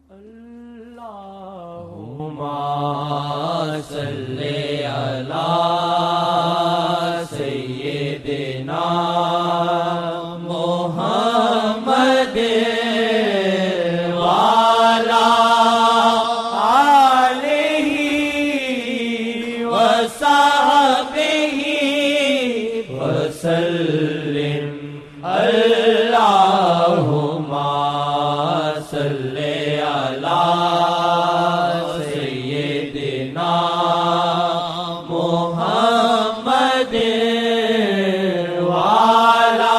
اللہم صلی علی سیدنا محمد وعلی آلہ وصحبہ وسلم اللہم صلی علی سیدنا محمد وعلی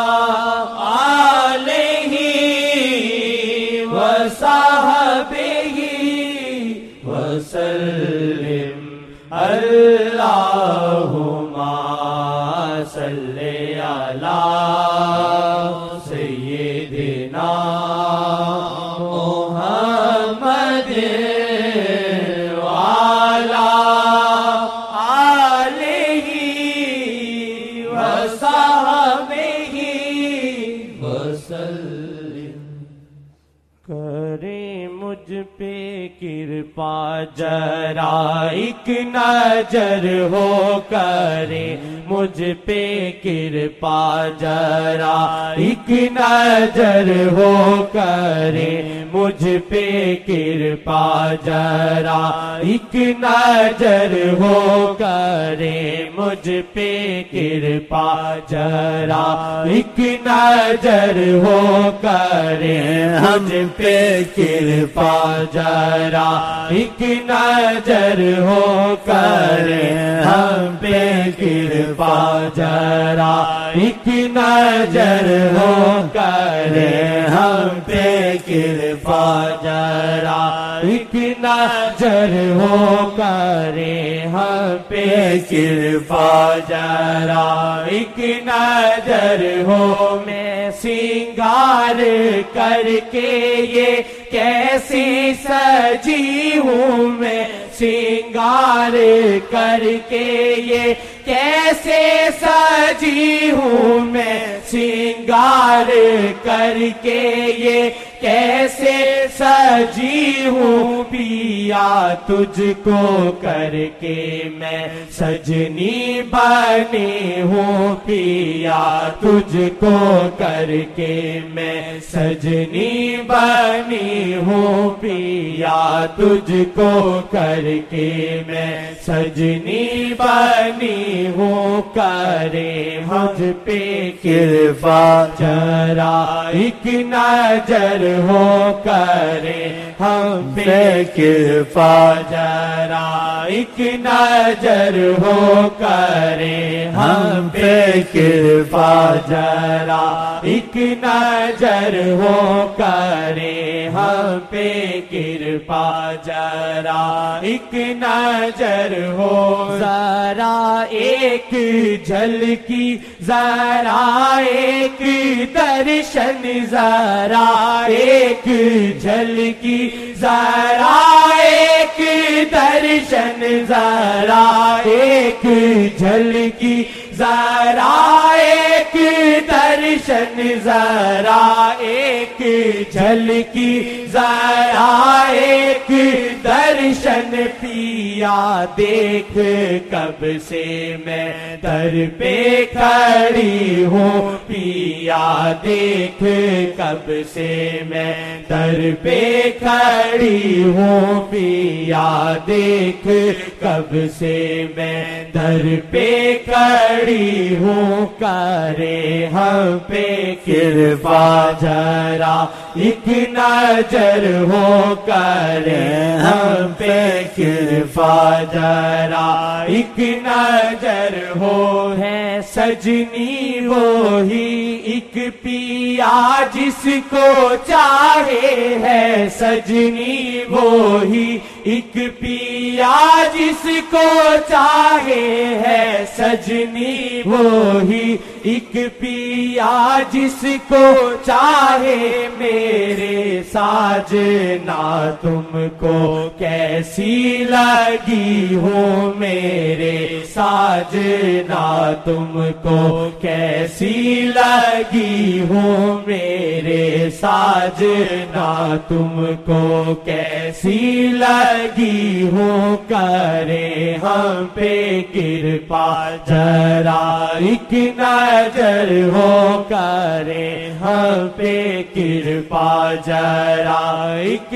آلہ وصحبہ وسلم اللہم صلی علی سیدنا محمد وعلی آلہ وصحبہ وسلم۔ کرے مجھ پہ کرپا ذرا ایک نظر ہو، کرے مجھ پہ کرپا ذرا ایک نظر ہو، کرے مجھ پہ کرپا ذرا ایک نظر ہو، کرے مجھ پہ کرپا ذرا ایک نظر ہو، کرے مجھ پہ کرپا ذرا ایک نظر ہو، کرے ہم پہ کرپا ذرا ایک نظر ہو، کرے ہم پہ کرپا ذرا ایک نظر ہو، کرے ہم پہ کرپا ذرا ایک نظر ہو۔ میں سنگار کر کے یہ کیسے سجی ہوں، میں سنگار کر کے یہ کیسے سجی ہوں، میں سنگار کر کے یہ کیسے سجی ہوں، پیا تجھ کو کر کے میں سجنی بنی ہوں، پیا تجھ کو کر کے میں سجنی بنی ہوں، پیا تجھ کو کر کے میں سجنی بنی ہوں، کرے مجھ پہ کرپا ذرا ایک نظر ہو، کرے ہم پہ کرپا ذرا ایک نظر ہو، کرے ہم پہ کرپا ذرا ایک نظر ہو، کرے ہم پہ کرپا ذرا ایک نظر ہو۔ ذرا ایک جھلکی، ذرا ایک درشن، ذرا ایک جھلکی، ذرا ایک درشن، ذرا ایک جھلکی، ذرا ایک درشن، ذرا ایک جھلکی، ذرا ایک درشن، پیا دیکھ کب سے میں در پہ کھڑی ہوں، پیا دیکھ کب سے میں در پہ کھڑی ہوں، پیا دیکھ کب سے میں در پہ کھڑی ہوں، کرے ہم پہ کرپا ذرا ایک نظر ہو، کرے ہم پہ کرپا ذرا ایک نظر ہو۔ ہے سجنی وہی ایک پیا جس کو چاہے، ہے سجنی وہی ایک پیا جس کو چاہے، ہے سجنی وہی ایک پیا جس کو چاہے میرے ساجنا تم کو کیسی لگی ہو میرے ساجنا تم کو کیسی لگی ہو میرے ساجنا تم کو کیسی لگی ہو کرے ہم پہ کرپا ذرا ایک نظر ہو کرے ہم پہ کرپا ذرا ایک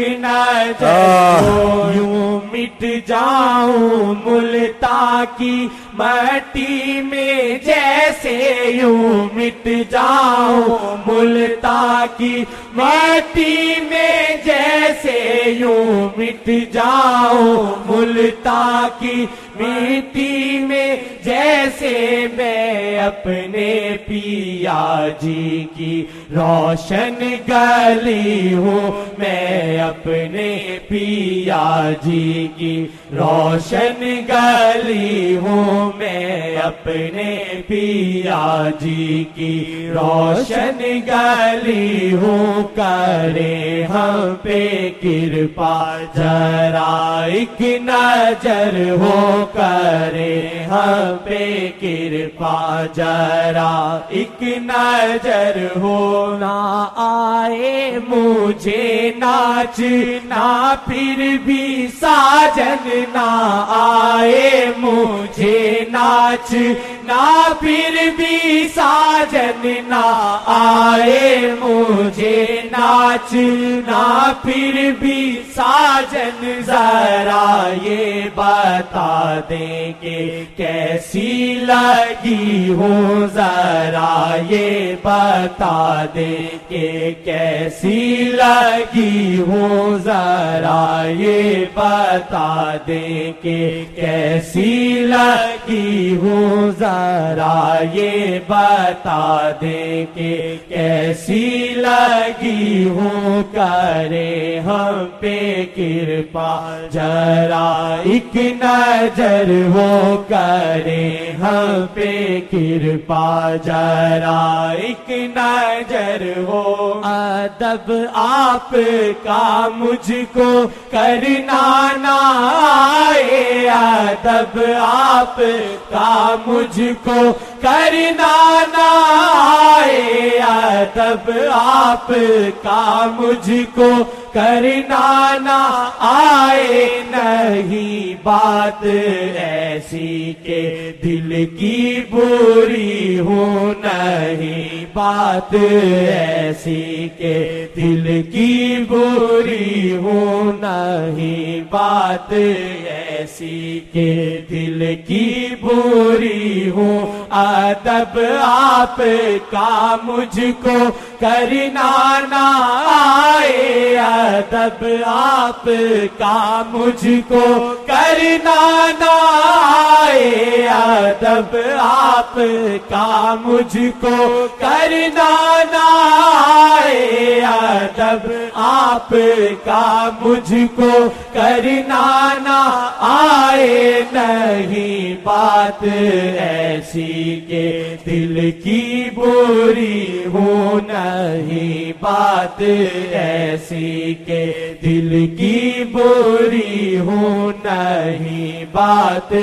نظر ہو یوں مٹ جاؤں ملتان کی مٹی میں جیسے یوں مٹ جاؤں ملتان کی مٹی میں جیسے یوں مٹ جاؤں ملتان کی مٹی میں جیسے میں اپنے پیا جی کی روشن گلی ہوں میں اپنے پیا جی کی روشن گلی ہوں میں اپنے پیا جی کی روشن گلی ہوں کرے ہم پہ کرپا ذرا ایک نظر ہو کرے ہم پہ کرپا ذرا ایک نظر ہو نہ آئے مجھے ناچنا پھر بھی ساجن نہ آئے مجھے ناچنا پھر بھی ساجن نہ آئے مجھے ناچنا پھر بھی ساجن ذرا یہ بتا دیں کہ کیسی لگی ہو ذرا یہ بتا دیں کہ کیسی لگی ہو ذرا یہ بتا دیں کہ کیسی لگی ہو ذرا یہ بتا دیں کہ کیسی لگی ہو کرے ہم پہ کرپا ذرا ایک نظر ہو کرے ہم پہ کرپا ذرا ایک نظر ہو ادب آپ کا مجھ کو کرنا نہ آئے ادب آپ کا مجھ کو کرنا نہ آئے ادب آپ کا مجھ کو کرنا نہ آئے نہیں بات ایسی کہ دل کی بری ہو نہیں بات ایسی کہ دل کی بری ہو نہیں بات ایسی کہ دل کی بری ہو ادب آپ کا مجھ کو کرنا نہ آئے ادب آپ کا مجھ کو کرنا نہ آئے ادب آپ کا مجھ کو کرنا نہ آئے ادب آپ کا مجھ کو کرنا نہ آئے نہیں بات ایسی کہ دل کی بری ہو نہیں بات ایسی کہ دل کی بری ہو نہیں بات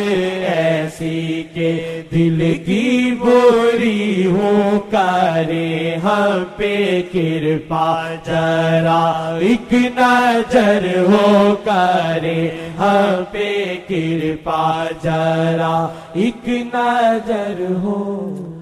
ایسی کہ دل کی بری ہو کرے ہم پہ کرپا ذرا ایک نظر ہو کرے ہم پہ کرپا ذرا ایک نظر ہو